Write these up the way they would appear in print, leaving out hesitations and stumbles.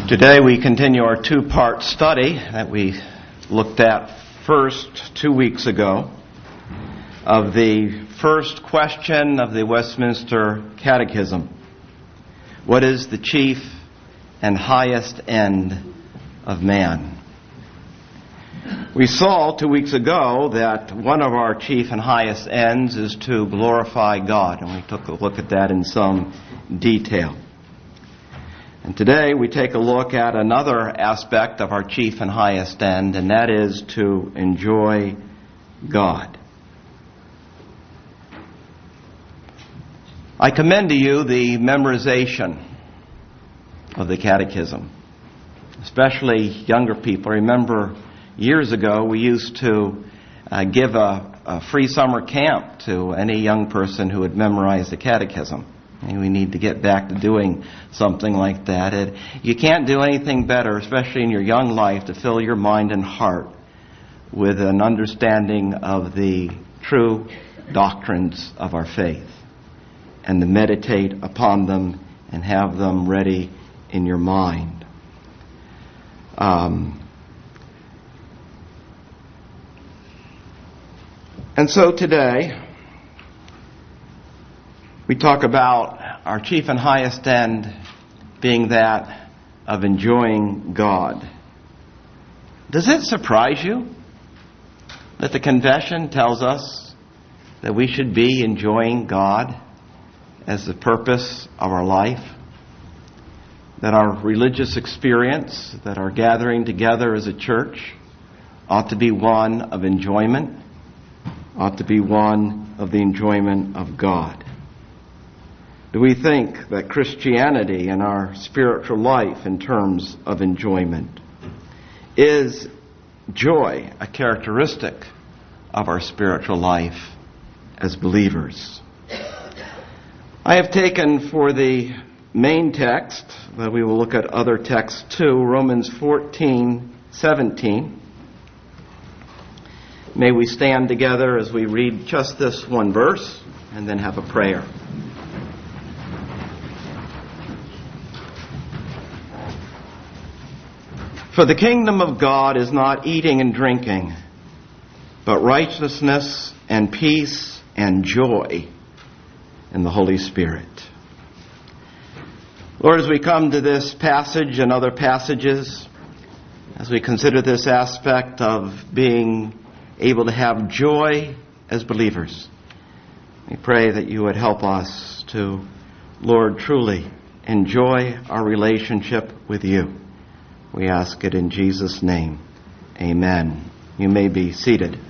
Today we continue our two-part study that we looked at first 2 weeks ago of the first question of the Westminster Catechism. What is the chief and highest end of man? We saw 2 weeks ago that one of our chief and highest ends is to glorify God, and we took a look at that in some detail. And today we take a look at another aspect of our chief and highest end, and that is to enjoy God. I commend to you the memorization of the Catechism, especially younger people. Remember, years ago we used to give a free summer camp to any young person who had memorized the Catechism. And we need to get back to doing something like that. You can't do anything better, especially in your young life, to fill your mind and heart with an understanding of the true doctrines of our faith, and to meditate upon them and have them ready in your mind. And so today, we talk about our chief and highest end being that of enjoying God. Does it surprise you that the confession tells us that we should be enjoying God as the purpose of our life? That our religious experience, that our gathering together as a church ought to be one of enjoyment, ought to be one of the enjoyment of God? Do we think that Christianity and our spiritual life in terms of enjoyment? Is joy a characteristic of our spiritual life as believers? I have taken for the main text, but we will look at other texts too, Romans 14:17. May we stand together as we read just this one verse and then have a prayer. For the kingdom of God is not eating and drinking, but righteousness and peace and joy in the Holy Spirit. Lord, as we come to this passage and other passages, as we consider this aspect of being able to have joy as believers, we pray that you would help us to, Lord, truly enjoy our relationship with you. We ask it in Jesus' name. Amen. You may be seated.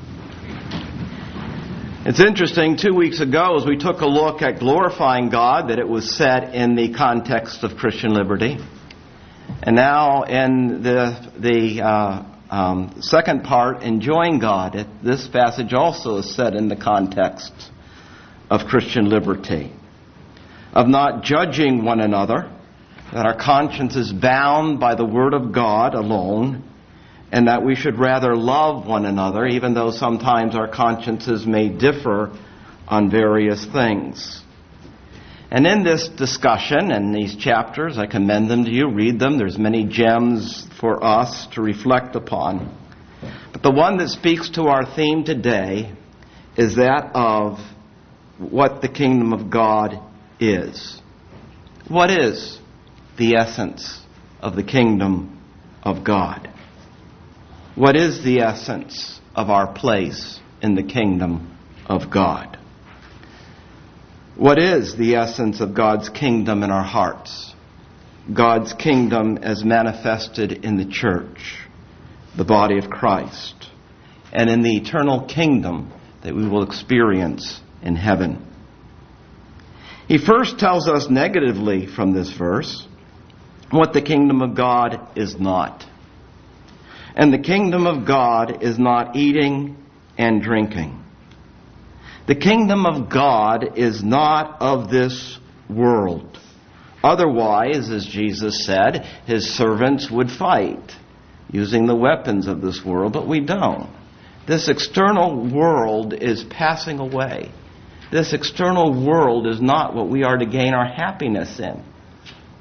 It's interesting, 2 weeks ago, as we took a look at glorifying God, that it was set in the context of Christian liberty. And now in the second part, enjoying God, this passage also is set in the context of Christian liberty, of not judging one another, that our conscience is bound by the Word of God alone, and that we should rather love one another, even though sometimes our consciences may differ on various things. And in this discussion and these chapters, I commend them to you, read them. There's many gems for us to reflect upon. But the one that speaks to our theme today is that of what the kingdom of God is. What is the essence of the kingdom of God? What is the essence of our place in the kingdom of God? What is the essence of God's kingdom in our hearts? God's kingdom as manifested in the church, the body of Christ, and in the eternal kingdom that we will experience in heaven. He first tells us negatively from this verse what the kingdom of God is not. And the kingdom of God is not eating and drinking. The kingdom of God is not of this world. Otherwise, as Jesus said, his servants would fight using the weapons of this world, but we don't. This external world is passing away. This external world is not what we are to gain our happiness in.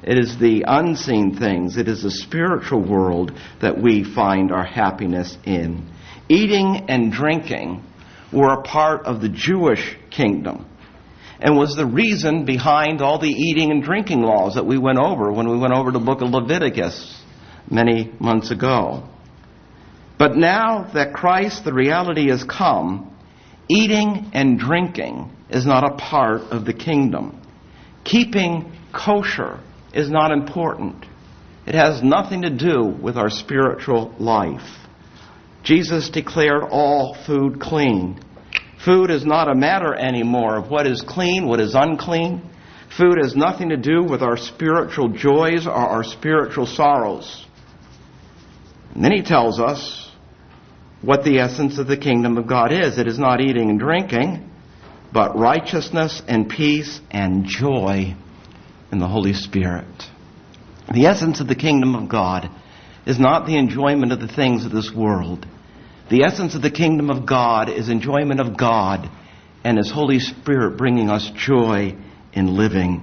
It is the unseen things. It is the spiritual world that we find our happiness in. Eating and drinking were a part of the Jewish kingdom and was the reason behind all the eating and drinking laws that we went over when we went over the book of Leviticus many months ago. But now that Christ, the reality, has come, eating and drinking is not a part of the kingdom. Keeping kosher is not important. It has nothing to do with our spiritual life. Jesus declared all food clean. Food is not a matter anymore of what is clean, what is unclean. Food has nothing to do with our spiritual joys or our spiritual sorrows. And then he tells us what the essence of the kingdom of God is. It is not eating and drinking, but righteousness and peace and joy in the Holy Spirit. The essence of the kingdom of God is not the enjoyment of the things of this world. The essence of the kingdom of God is enjoyment of God and His Holy Spirit bringing us joy in living.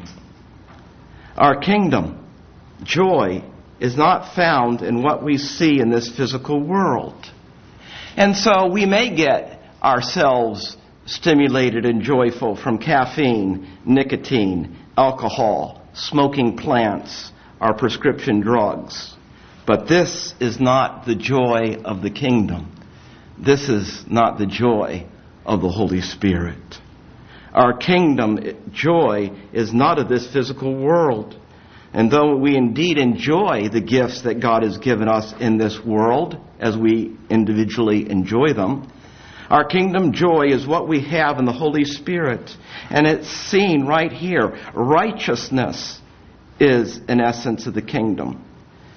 Our kingdom, joy, is not found in what we see in this physical world. And so we may get ourselves stimulated and joyful from caffeine, nicotine, alcohol, smoking plants, our prescription drugs. But this is not the joy of the kingdom. This is not the joy of the Holy Spirit. Our kingdom joy is not of this physical world. And though we indeed enjoy the gifts that God has given us in this world, as we individually enjoy them, our kingdom joy is what we have in the Holy Spirit. And it's seen right here. Righteousness is an essence of the kingdom.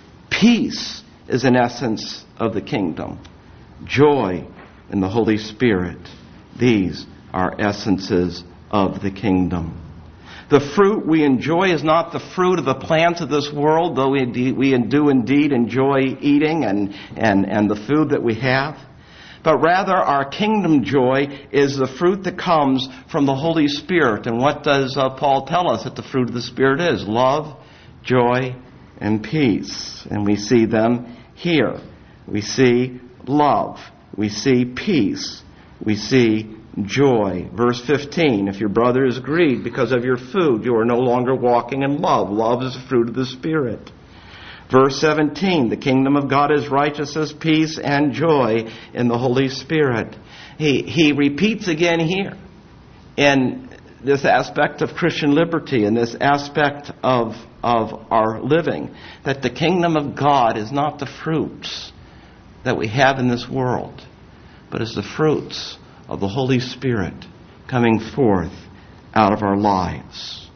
Peace is an essence of the kingdom. Joy in the Holy Spirit. These are essences of the kingdom. The fruit we enjoy is not the fruit of the plants of this world, though we do indeed enjoy eating and the food that we have. But rather, our kingdom joy is the fruit that comes from the Holy Spirit. And what does Paul tell us that the fruit of the Spirit is? Love, joy, and peace. And we see them here. We see love. We see peace. We see joy. Verse 15, if your brother is grieved because of your food, you are no longer walking in love. Love is the fruit of the Spirit. Verse 17, the kingdom of God is righteousness, peace, and joy in the Holy Spirit. He repeats again here in this aspect of Christian liberty, in this aspect of our living, that the kingdom of God is not the fruits that we have in this world, but is the fruits of the Holy Spirit coming forth out of our lives.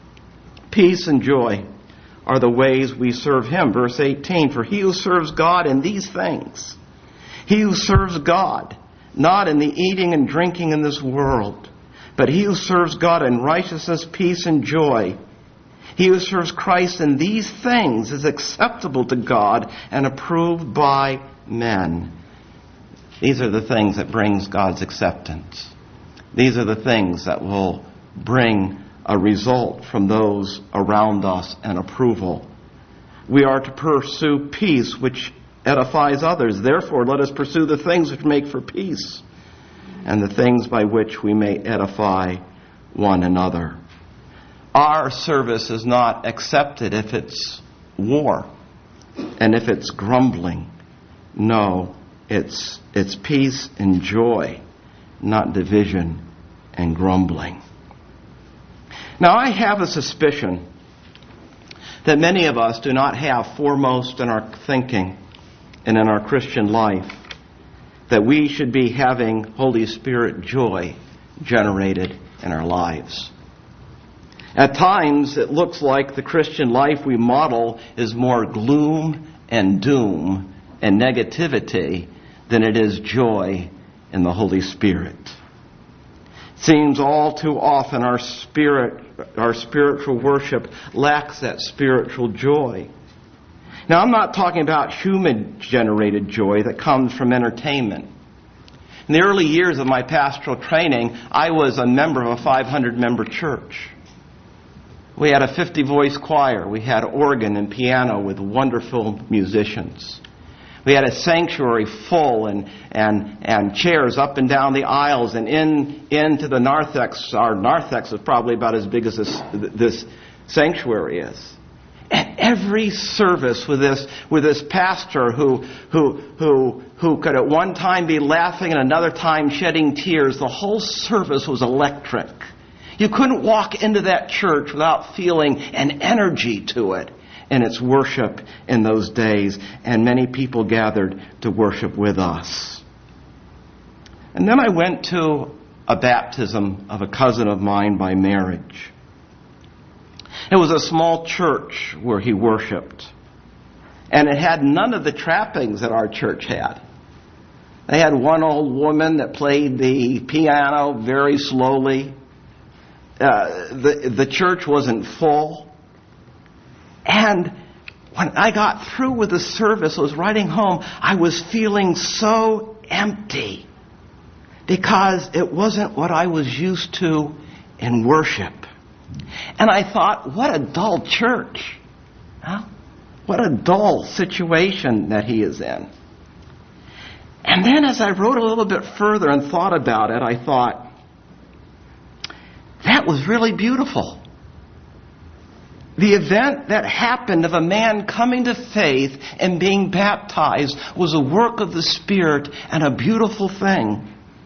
Peace and joy are the ways we serve Him. Verse 18, for he who serves God in these things, he who serves God, not in the eating and drinking in this world, but he who serves God in righteousness, peace, and joy, he who serves Christ in these things is acceptable to God and approved by men. These are the things that brings God's acceptance. These are the things that will bring a result from those around us and approval. We are to pursue peace which edifies others. Therefore, let us pursue the things which make for peace and the things by which we may edify one another. Our service is not accepted if it's war and if it's grumbling. No, it's peace and joy, not division and grumbling. Now, I have a suspicion that many of us do not have foremost in our thinking and in our Christian life that we should be having Holy Spirit joy generated in our lives. At times, it looks like the Christian life we model is more gloom and doom and negativity than it is joy in the Holy Spirit. It seems all too often our spiritual worship lacks that spiritual joy. Now, I'm not talking about human-generated joy that comes from entertainment. In the early years of my pastoral training, I was a member of a 500-member church. We had a 50-voice choir. We had organ and piano with wonderful musicians. We had a sanctuary full and chairs up and down the aisles and into the narthex. Our narthex is probably about as big as this sanctuary is. And every service with this pastor who could at one time be laughing and another time shedding tears, the whole service was electric. You couldn't walk into that church without feeling an energy to it in its worship in those days. And many people gathered to worship with us. And then I went to a baptism of a cousin of mine by marriage. It was a small church where he worshiped. And it had none of the trappings that our church had. They had one old woman that played the piano very slowly. The church wasn't full. And when I got through with the service, I was riding home, I was feeling so empty because it wasn't what I was used to in worship. And I thought, what a dull church. Huh? What a dull situation that he is in. And then as I wrote a little bit further and thought about it, I thought, that was really beautiful. The event that happened of a man coming to faith and being baptized was a work of the Spirit and a beautiful thing.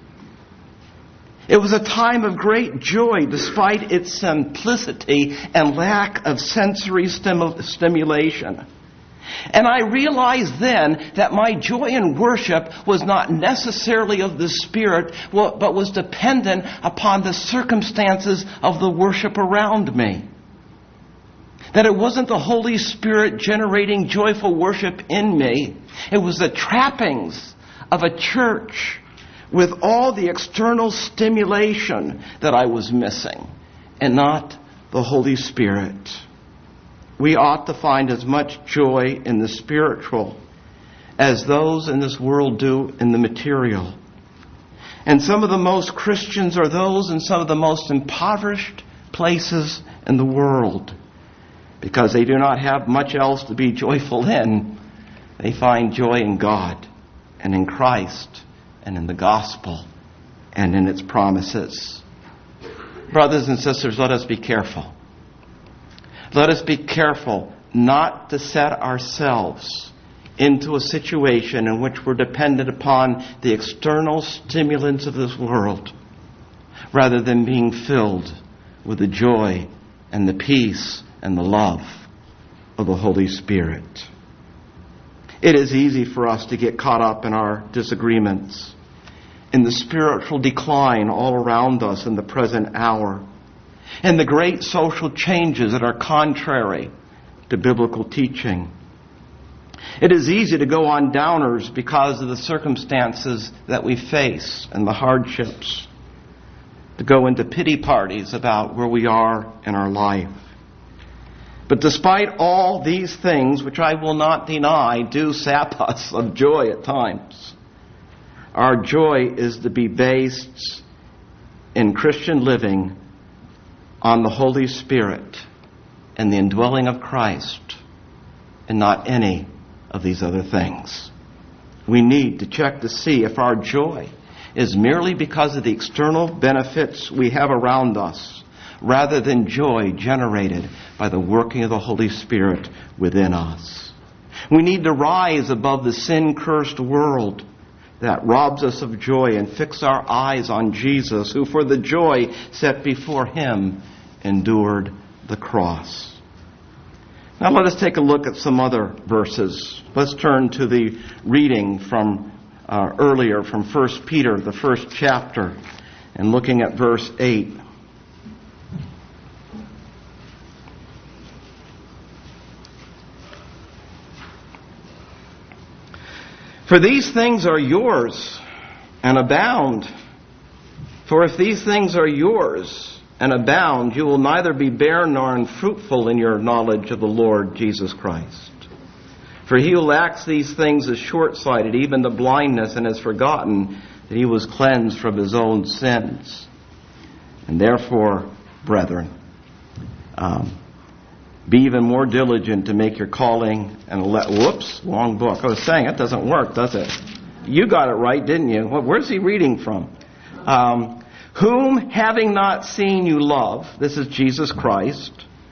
It was a time of great joy despite its simplicity and lack of sensory stimulation. And I realized then that my joy in worship was not necessarily of the Spirit, but was dependent upon the circumstances of the worship around me. That it wasn't the Holy Spirit generating joyful worship in me. It was the trappings of a church with all the external stimulation that I was missing, and not the Holy Spirit. We ought to find as much joy in the spiritual as those in this world do in the material. And some of the most Christians are those in some of the most impoverished places in the world. Because they do not have much else to be joyful in, they find joy in God and in Christ and in the gospel and in its promises. Brothers and sisters, let us be careful. Let us be careful not to set ourselves into a situation in which we're dependent upon the external stimulants of this world, rather than being filled with the joy and the peace and the love of the Holy Spirit. It is easy for us to get caught up in our disagreements, in the spiritual decline all around us in the present hour, and the great social changes that are contrary to biblical teaching. It is easy to go on downers because of the circumstances that we face and the hardships, to go into pity parties about where we are in our life. But despite all these things, which I will not deny, do sap us of joy at times, our joy is to be based in Christian living on the Holy Spirit and the indwelling of Christ, and not any of these other things. We need to check to see if our joy is merely because of the external benefits we have around us, rather than joy generated by the working of the Holy Spirit within us. We need to rise above the sin-cursed world that robs us of joy and fix our eyes on Jesus, who for the joy set before him endured the cross. Now let us take a look at some other verses. Let's turn to the reading from earlier from 1 Peter, the first chapter, and looking at verse 8. For these things are yours and abound. For if these things are yours and abound, you will neither be barren nor unfruitful in your knowledge of the Lord Jesus Christ. For he who lacks these things is short-sighted, even to blindness, and has forgotten that he was cleansed from his own sins. And therefore, brethren, Be even more diligent to make your calling and wrong book. I was saying it doesn't work, does it? You got it right, didn't you? Well, where's he reading from? Whom having not seen you love, this is Jesus Christ.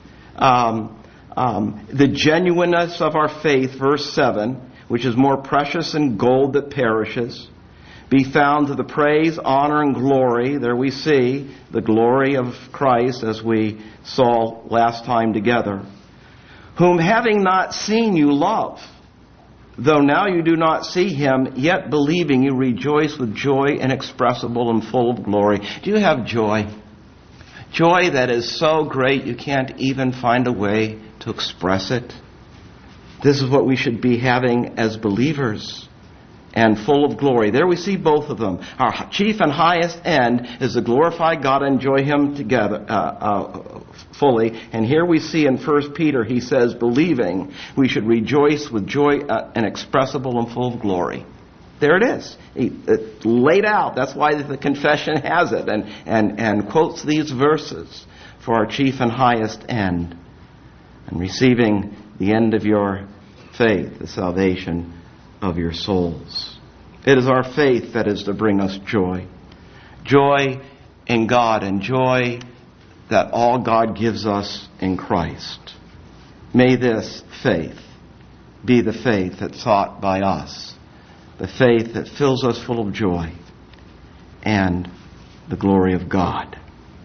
The genuineness of our faith, verse 7, which is more precious than gold that perishes, be found to the praise, honor, and glory. There we see the glory of Christ as we saw last time together. Whom having not seen you love, though now you do not see him, yet believing you rejoice with joy inexpressible and full of glory. Do you have joy? Joy that is so great you can't even find a way to express it. This is what we should be having as believers. And full of glory. There we see both of them. Our chief and highest end is to glorify God and enjoy Him together fully. And here we see in 1 Peter, he says, believing we should rejoice with joy inexpressible and full of glory. There it is. It's laid out. That's why the confession has it and quotes these verses for our chief and highest end. And receiving the end of your faith, the salvation of your souls. It is our faith that is to bring us joy. Joy in God and joy that all God gives us in Christ. May this faith be the faith that's sought by us. The faith that fills us full of joy and the glory of God.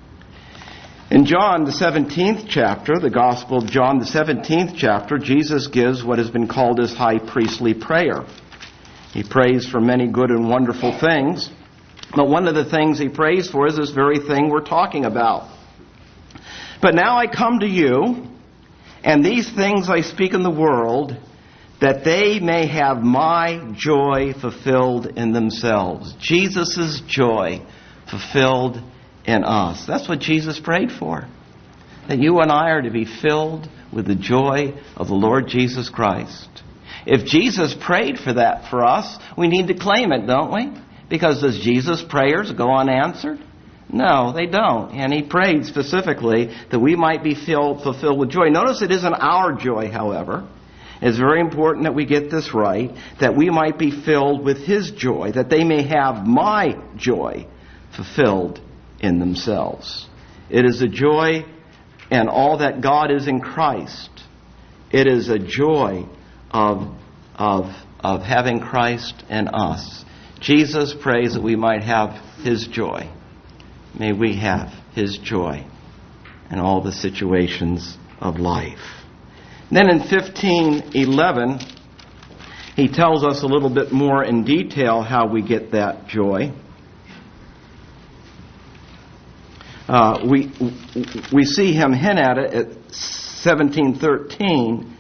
In John, the 17th chapter, the Gospel of John, the 17th chapter, Jesus gives what has been called his high priestly prayer. He prays for many good and wonderful things, but one of the things he prays for is this very thing we're talking about. But now I come to you, and these things I speak in the world, that they may have my joy fulfilled in themselves. Jesus' joy fulfilled in us. That's what Jesus prayed for. That you and I are to be filled with the joy of the Lord Jesus Christ. If Jesus prayed for that for us, we need to claim it, don't we? Because does Jesus' prayers go unanswered? No, they don't. And he prayed specifically that we might be fulfilled with joy. Notice it isn't our joy, however. It's very important that we get this right, that we might be filled with his joy, that they may have my joy fulfilled in themselves. It is a joy in all that God is in Christ. It is a joy of having Christ in us. Jesus prays that we might have his joy. May we have his joy in all the situations of life. Then in 15:11, he tells us a little bit more in detail how we get that joy. We see him hint at it at 17:13.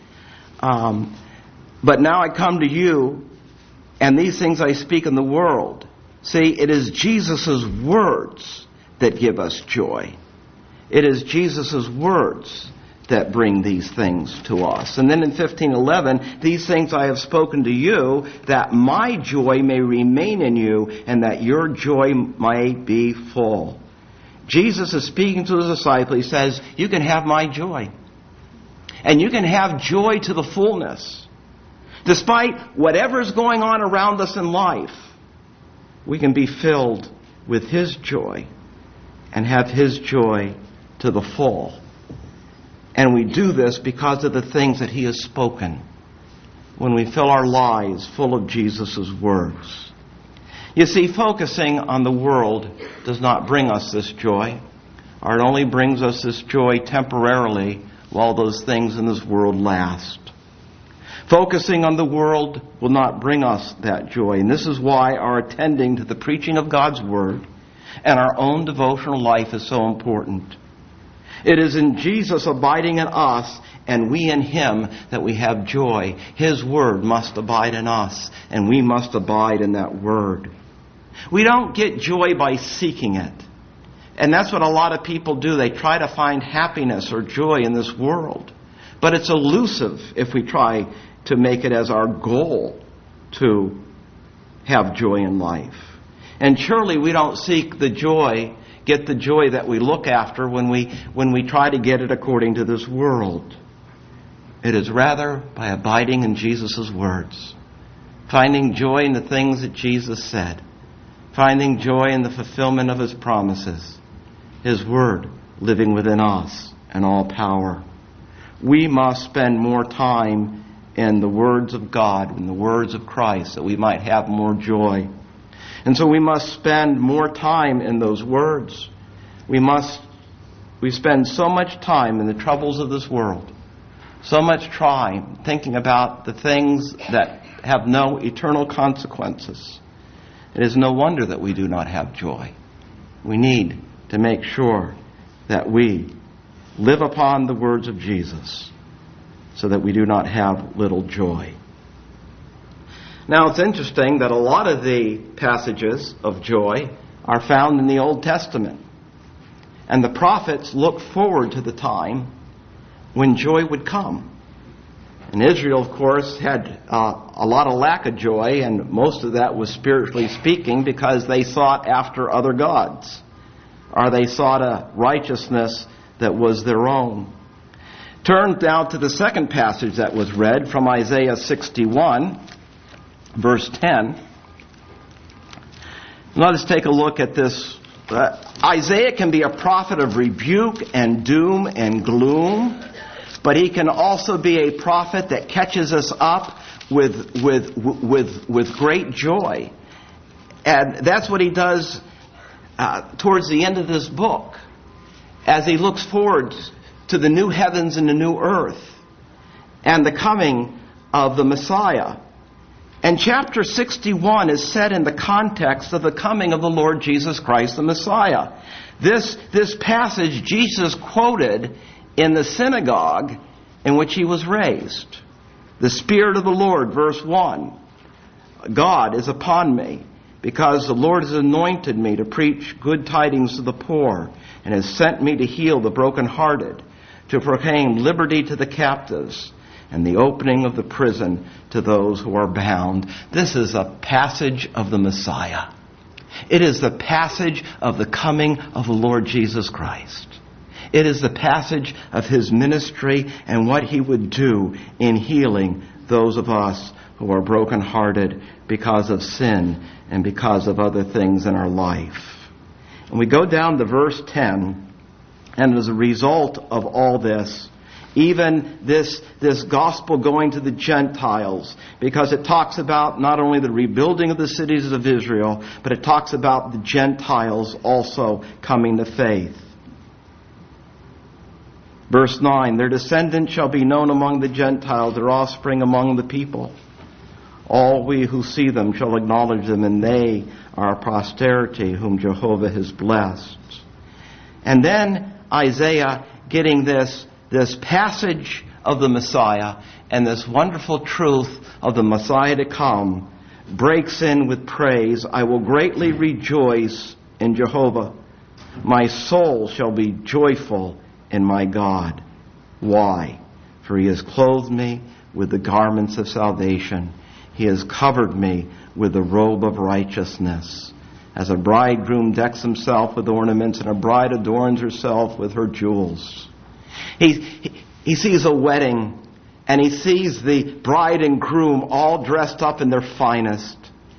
But now I come to you, and these things I speak in the world. See, it is Jesus' words that give us joy. It is Jesus' words that bring these things to us. And then in 15:11, these things I have spoken to you, that my joy may remain in you, and that your joy may be full. Jesus is speaking to his disciple. He says, you can have my joy. And you can have joy to the fullness. Despite whatever's going on around us in life, we can be filled with his joy and have his joy to the full. And we do this because of the things that he has spoken. When we fill our lives full of Jesus' words. You see, focusing on the world does not bring us this joy. Or it only brings us this joy temporarily while those things in this world last. Focusing on the world will not bring us that joy. And this is why our attending to the preaching of God's Word and our own devotional life is so important. It is in Jesus abiding in us and we in him that we have joy. His Word must abide in us and we must abide in that Word. We don't get joy by seeking it. And that's what a lot of people do. They try to find happiness or joy in this world. But it's elusive if we try to make it as our goal to have joy in life. And surely we don't seek the joy get the joy that we look after when we try to get it according to this world. It is rather by abiding in Jesus' words, finding joy in the things that Jesus said, finding joy in the fulfillment of His promises, His Word living within us and all power. We must spend more time in the words of God, in the words of Christ, that we might have more joy. And so we must spend more time in those words. We spend so much time in the troubles of this world, so much time thinking about the things that have no eternal consequences. It is no wonder that we do not have joy. We need to make sure that we live upon the words of Jesus so that we do not have little joy. Now, it's interesting that a lot of the passages of joy are found in the Old Testament. And the prophets looked forward to the time when joy would come. And Israel, of course, had a lot of lack of joy, and most of that was spiritually speaking because they sought after other gods, or they sought a righteousness that was their own. Turn now to the second passage that was read from Isaiah 61, verse 10. Let us take a look at this. Isaiah can be a prophet of rebuke and doom and gloom, but he can also be a prophet that catches us up with great joy. And that's what he does towards the end of this book, as he looks forward to the new heavens and the new earth and the coming of the Messiah. And chapter 61 is set in the context of the coming of the Lord Jesus Christ, the Messiah. This passage Jesus quoted in the synagogue in which he was raised. The Spirit of the Lord, verse 1. God is upon me, because the Lord has anointed me to preach good tidings to the poor, and has sent me to heal the brokenhearted, to proclaim liberty to the captives, and the opening of the prison to those who are bound. This is a passage of the Messiah. It is the passage of the coming of the Lord Jesus Christ. It is the passage of His ministry and what He would do in healing those of us who are brokenhearted because of sin and because of other things in our life. And we go down to verse 10, and as a result of all this, even this gospel going to the Gentiles, because it talks about not only the rebuilding of the cities of Israel, but it talks about the Gentiles also coming to faith. Verse 9, their descendants shall be known among the Gentiles, their offspring among the people. All we who see them shall acknowledge them, and they are posterity whom Jehovah has blessed. And then Isaiah, getting this passage of the Messiah and this wonderful truth of the Messiah to come, breaks in with praise. I will greatly rejoice in Jehovah. My soul shall be joyful in my God. Why? For He has clothed me with the garments of salvation. He has covered me with the robe of righteousness. As a bridegroom decks himself with ornaments, and a bride adorns herself with her jewels. He sees a wedding, and he sees the bride and groom all dressed up in their finest.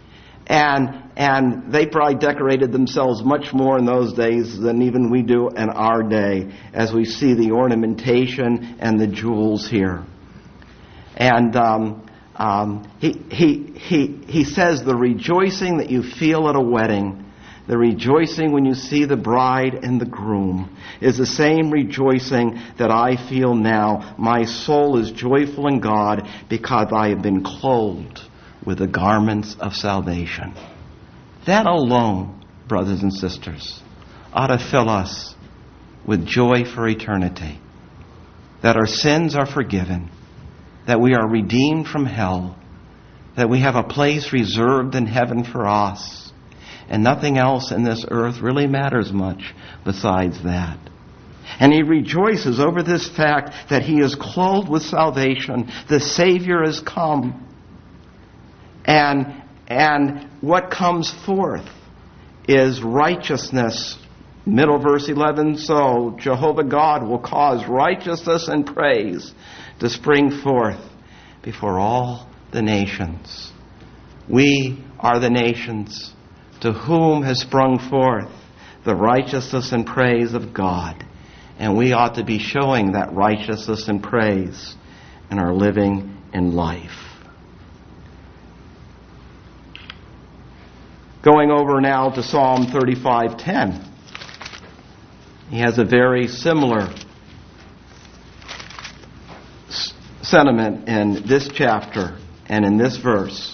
And they probably decorated themselves much more in those days than even we do in our day, as we see the ornamentation and the jewels here. And he says the rejoicing that you feel at a wedding, the rejoicing when you see the bride and the groom, is the same rejoicing that I feel now. My soul is joyful in God because I have been clothed with the garments of salvation. That alone, brothers and sisters, ought to fill us with joy for eternity. That our sins are forgiven, that we are redeemed from hell, that we have a place reserved in heaven for us, and nothing else in this earth really matters much besides that. And he rejoices over this fact that he is clothed with salvation. The Savior has come. And what comes forth is righteousness Middle verse 11, so Jehovah God will cause righteousness and praise to spring forth before all the nations. We are the nations to whom has sprung forth the righteousness and praise of God. And we ought to be showing that righteousness and praise in our living in life. Going over now to Psalm 35:10. He has a very similar sentiment in this chapter and in this verse.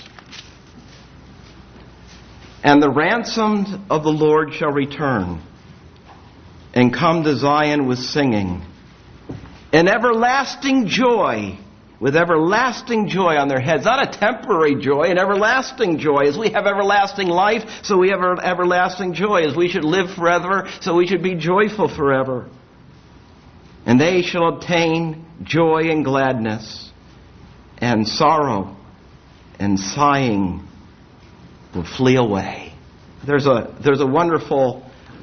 And the ransomed of the Lord shall return and come to Zion with singing and everlasting joy, with everlasting joy on their heads. Not a temporary joy, an everlasting joy. As we have everlasting life, so we have everlasting joy. As we should live forever, so we should be joyful forever. And they shall obtain joy and gladness, and sorrow and sighing will flee away. There's a wonderful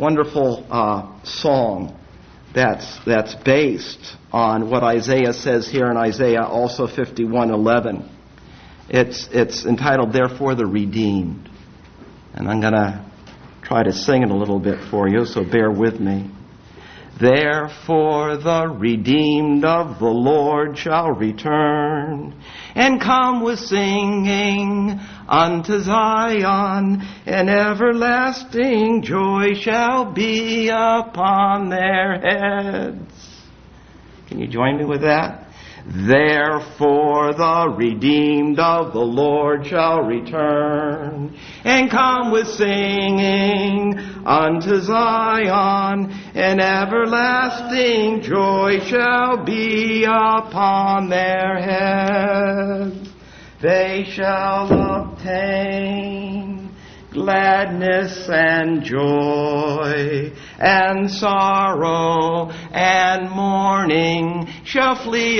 song that's based on what Isaiah says here in Isaiah, also 51:11. It's entitled, Therefore the Redeemed. And I'm going to try to sing it a little bit for you, so bear with me. Therefore the redeemed of the Lord shall return, and come with singing unto Zion, and everlasting joy shall be upon their heads. Can you join me with that? Therefore the redeemed of the Lord shall return, and come with singing unto Zion, and everlasting joy shall be upon their heads. They shall obtain gladness and joy, and sorrow and mourning shall flee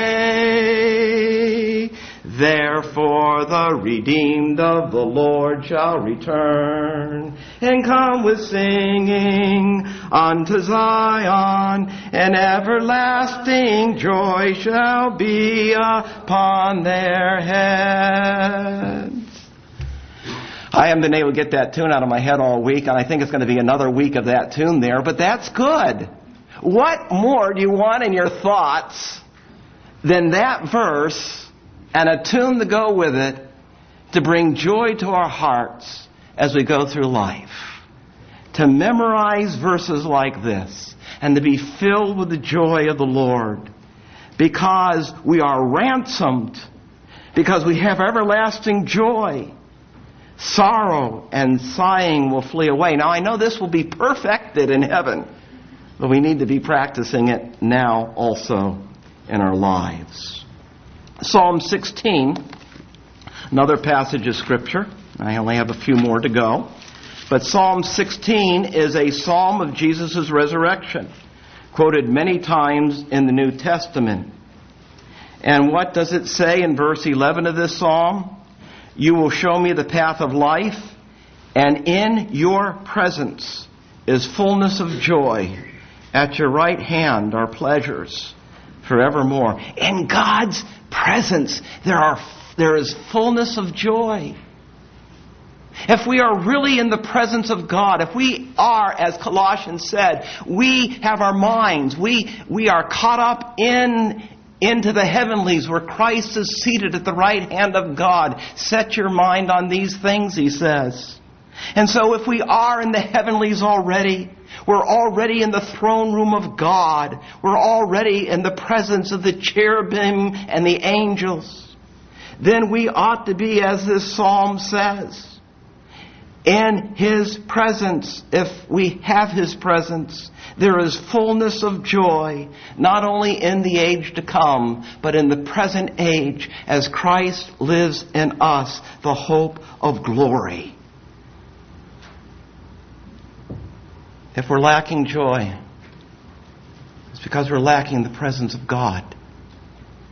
away. Therefore the redeemed of the Lord shall return, and come with singing unto Zion, and everlasting joy shall be upon their heads. I haven't been able to get that tune out of my head all week, and I think it's going to be another week of that tune there, but that's good. What more do you want in your thoughts than that verse and a tune to go with it to bring joy to our hearts as we go through life? To memorize verses like this and to be filled with the joy of the Lord because we are ransomed, because we have everlasting joy. Sorrow and sighing will flee away. Now, I know this will be perfected in heaven, but we need to be practicing it now also in our lives. Psalm 16, another passage of Scripture. I only have a few more to go. But Psalm 16 is a psalm of Jesus' resurrection, quoted many times in the New Testament. And what does it say in verse 11 of this psalm? You will show me the path of life, and in your presence is fullness of joy. At your right hand are pleasures forevermore. In God's presence, there is fullness of joy. If we are really in the presence of God, if we are, as Colossians said, we have our minds, we are caught up into the heavenlies where Christ is seated at the right hand of God. Set your mind on these things, he says. And so if we are in the heavenlies already, we're already in the throne room of God. We're already in the presence of the cherubim and the angels. Then we ought to be, as this psalm says, in His presence. If we have His presence, there is fullness of joy, not only in the age to come, but in the present age as Christ lives in us, the hope of glory. If we're lacking joy, it's because we're lacking the presence of God.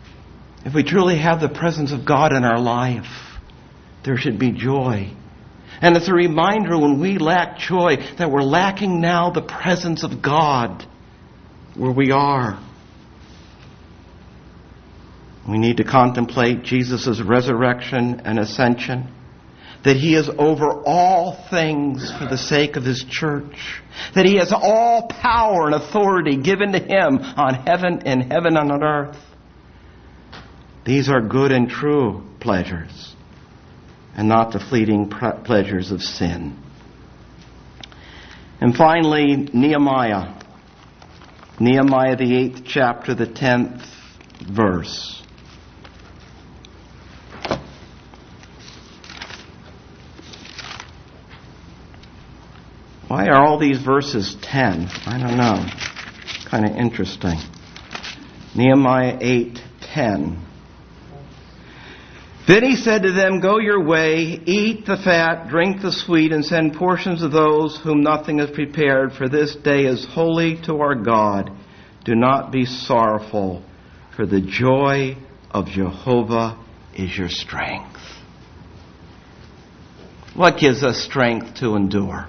If we truly have the presence of God in our life, there should be joy. And it's a reminder when we lack joy that we're lacking now the presence of God where we are. We need to contemplate Jesus' resurrection and ascension, that He is over all things for the sake of His church, that He has all power and authority given to Him on heaven and on earth. These are good and true pleasures, and not the fleeting pleasures of sin. And finally, Nehemiah. Nehemiah, the 8th chapter, the 10th verse. Why are all these verses 10? I don't know. Kind of interesting. Nehemiah 8:10. Then he said to them, "Go your way, eat the fat, drink the sweet, and send portions of those whom nothing is prepared, for this day is holy to our God. Do not be sorrowful, for the joy of Jehovah is your strength." What gives us strength to endure?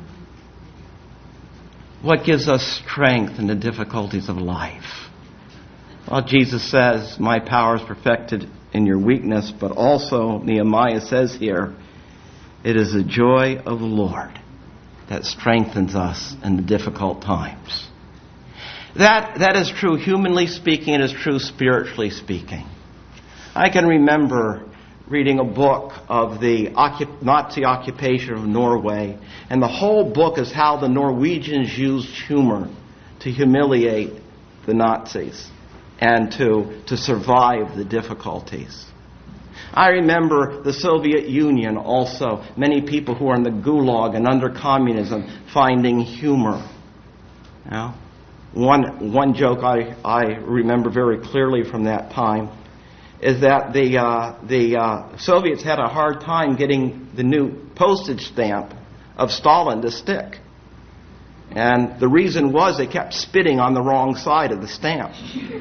What gives us strength in the difficulties of life? Well, Jesus says, "My power is perfected in your weakness," but also Nehemiah says here, it is the joy of the Lord that strengthens us in the difficult times. That is true humanly speaking. It is true spiritually speaking. I can remember reading a book of the Nazi occupation of Norway, and the whole book is how the Norwegians used humor to humiliate the Nazis and to survive the difficulties. I remember the Soviet Union also, many people who are in the Gulag and under communism finding humor. You know? One joke I remember very clearly from that time is that the Soviets had a hard time getting the new postage stamp of Stalin to stick. And the reason was they kept spitting on the wrong side of the stamp.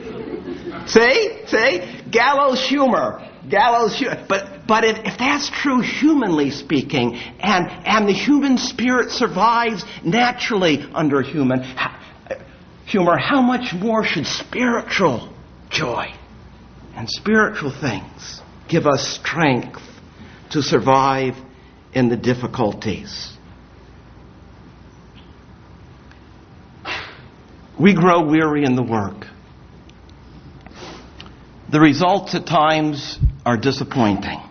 See? Gallows humor. But if that's true humanly speaking, and the human spirit survives naturally under human humor, how much more should spiritual joy and spiritual things give us strength to survive in the difficulties? We grow weary in the work. The results at times are disappointing.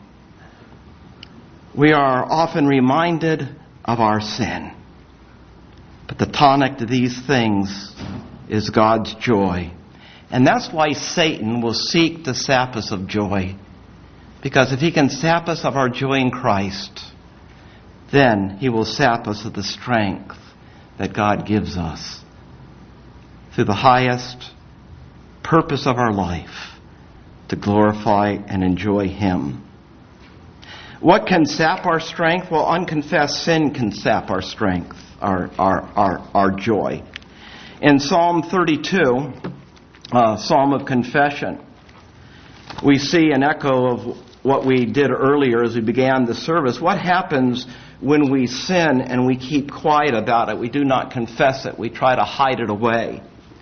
We are often reminded of our sin. But the tonic to these things is God's joy. And that's why Satan will seek to sap us of joy. Because if he can sap us of our joy in Christ, then he will sap us of the strength that God gives us through the highest purpose of our life, to glorify and enjoy Him. What can sap our strength? Well, unconfessed sin can sap our strength, our joy. In Psalm 32, Psalm of Confession, we see an echo of what we did earlier as we began the service. What happens when we sin and we keep quiet about it? We do not confess it. We try to hide it away.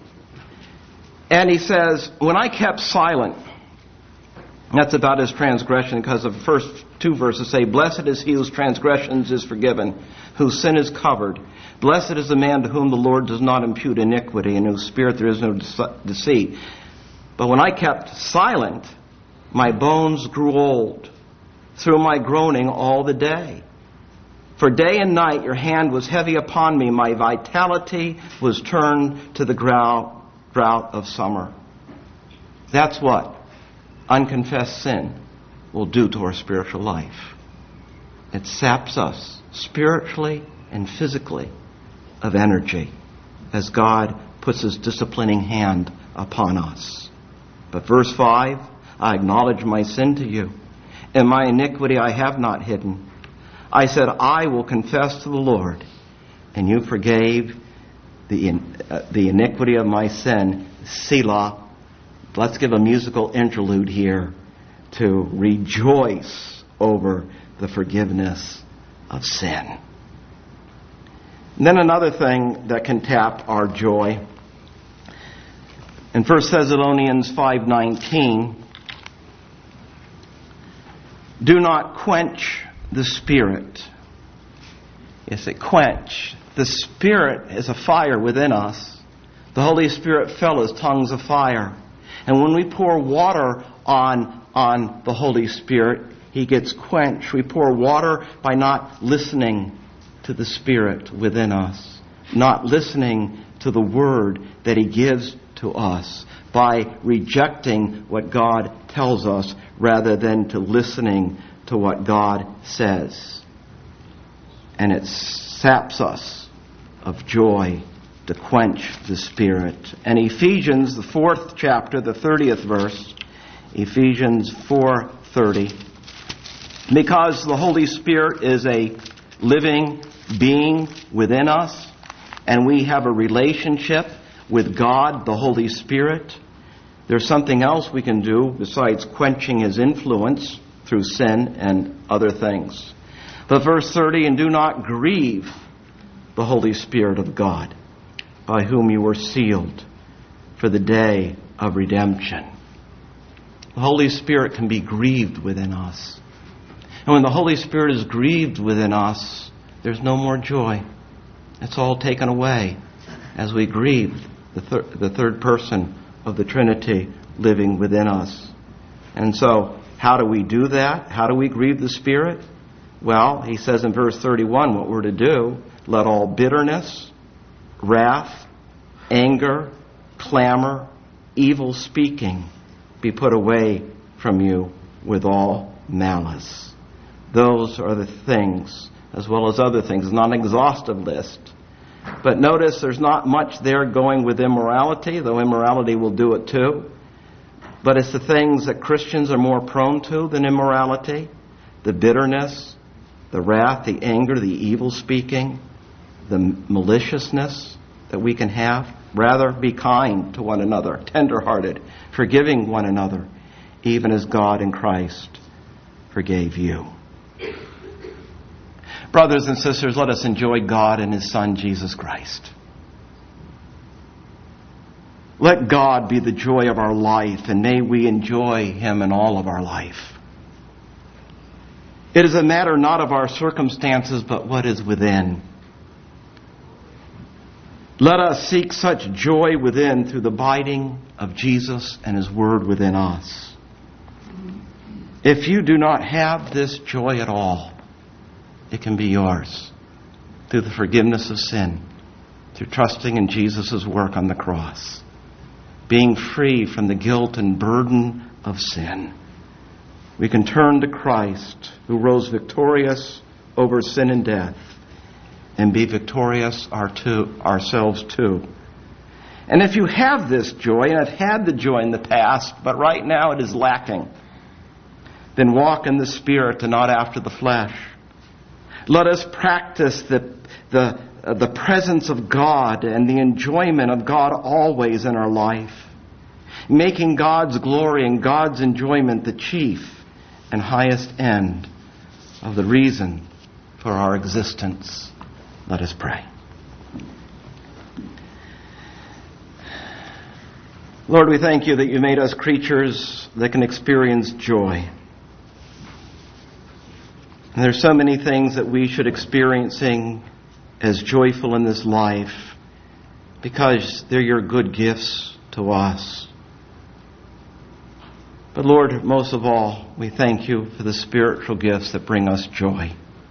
And he says, when I kept silent, that's about his transgression, because the first two verses say, "Blessed is he whose transgressions is forgiven, whose sin is covered. Blessed is the man to whom the Lord does not impute iniquity, and in whose spirit there is no deceit. But when I kept silent, my bones grew old through my groaning all the day. For day and night your hand was heavy upon me. My vitality was turned to the drought of summer." That's what unconfessed sin will do to our spiritual life. It saps us spiritually and physically of energy as God puts His disciplining hand upon us. But verse 5, "I acknowledge my sin to you, and my iniquity I have not hidden. I said, I will confess to the Lord, and you forgave the iniquity of my sin. Selah." Let's give a musical interlude here to rejoice over the forgiveness of sin. And then another thing that can tap our joy. In 1 Thessalonians 5:19, do not quench the Spirit. Yes, quench. The Spirit is a fire within us. The Holy Spirit fell as tongues of fire. And when we pour water on the Holy Spirit, He gets quenched. We pour water by not listening to the Spirit within us, not listening to the Word that He gives to us, by rejecting what God tells us rather than to listening to what God says. And it saps us of joy to quench the Spirit. And Ephesians, the 4th chapter, the 30th verse, Ephesians 4:30, because the Holy Spirit is a living being within us, and we have a relationship with God, the Holy Spirit, there's something else we can do besides quenching His influence through sin and other things. But verse 30, and do not grieve the Holy Spirit of God, by whom you were sealed for the day of redemption. The Holy Spirit can be grieved within us. And when the Holy Spirit is grieved within us, there's no more joy. It's all taken away as we grieve the third person of the Trinity living within us. And so, how do we do that? How do we grieve the Spirit? Well, he says in verse 31 what we're to do. Let all bitterness, wrath, anger, clamor, evil speaking be put away from you with all malice. Those are the things, as well as other things. It's not an exhaustive list. But notice there's not much there going with immorality, though immorality will do it too. But it's the things that Christians are more prone to than immorality. The bitterness, the wrath, the anger, the evil speaking, the maliciousness that we can have. Rather, be kind to one another, tender-hearted, forgiving one another, even as God in Christ forgave you. Brothers and sisters, let us enjoy God and His Son, Jesus Christ. Let God be the joy of our life, and may we enjoy Him in all of our life. It is a matter not of our circumstances, but what is within. Let us seek such joy within through the abiding of Jesus and His Word within us. If you do not have this joy at all, it can be yours through the forgiveness of sin, through trusting in Jesus' work on the cross, being free from the guilt and burden of sin. We can turn to Christ, who rose victorious over sin and death, and be victorious ourselves too. And if you have this joy, and have had the joy in the past, but right now it is lacking, then walk in the Spirit and not after the flesh. Let us practice the presence of God and the enjoyment of God always in our life, making God's glory and God's enjoyment the chief and highest end of the reason for our existence. Let us pray. Lord, we thank You that You made us creatures that can experience joy. And there's so many things that we should experiencing as joyful in this life because they're Your good gifts to us. But Lord, most of all, we thank You for the spiritual gifts that bring us joy.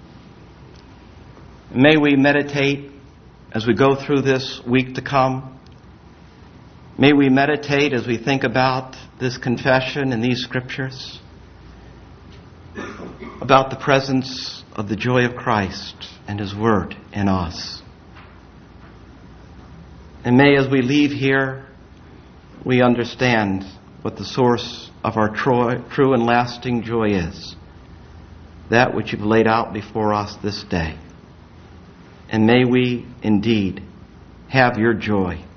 May we meditate as we go through this week to come. May we meditate as we think about this confession and these scriptures, about the presence of the joy of Christ and His Word in us. And may, as we leave here, we understand what the source of our true and lasting joy is, that which You've laid out before us this day. And may we indeed have Your joy